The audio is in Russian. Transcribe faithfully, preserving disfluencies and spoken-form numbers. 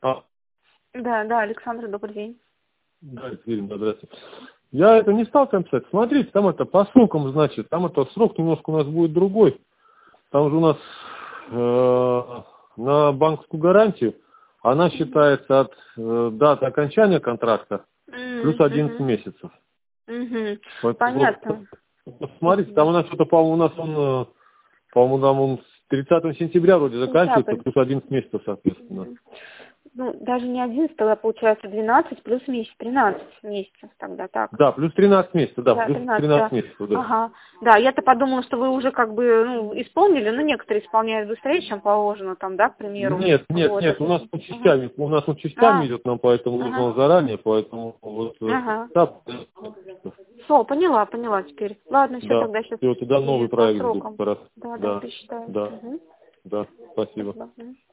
А, Да, да, Александра, добрый день. да, Екатерина, здравствуйте. Я это не стал там писать. Смотрите, там это по срокам, значит, там это срок немножко у нас будет другой. Там же у нас э, на банковскую гарантию она считается от э, даты окончания контракта плюс одиннадцать Угу. месяцев. Угу. Поэтому Понятно. просто смотрите, там у нас что-то, по-моему, у нас он, э, по-моему, там он с тридцатого сентября вроде заканчивается, Сентябрь. плюс одиннадцать месяцев, соответственно. Мгм. Ну, даже не одиннадцать, тогда получается двенадцать плюс месяц, тринадцать месяцев тогда, так? Да, плюс тринадцать месяцев, да, Да, плюс тринадцать, да. тринадцать месяцев, да. Ага. Да, я-то подумала, что вы уже как бы, ну, исполнили, ну, некоторые исполняют быстрее, чем положено, там, да, к примеру. Нет, нет, Вот. нет, у нас по Ага. частями, у нас он частями А, идет, нам поэтому ага. нужно заранее, поэтому вот э, Ага. да, Все, поняла, поняла теперь. Ладно, все, да, тогда сейчас все, тогда новый по проект жду, срокам. как раз. Да, да, Да, пересчитаю. да, Угу. да, спасибо. Спасибо. Мгм.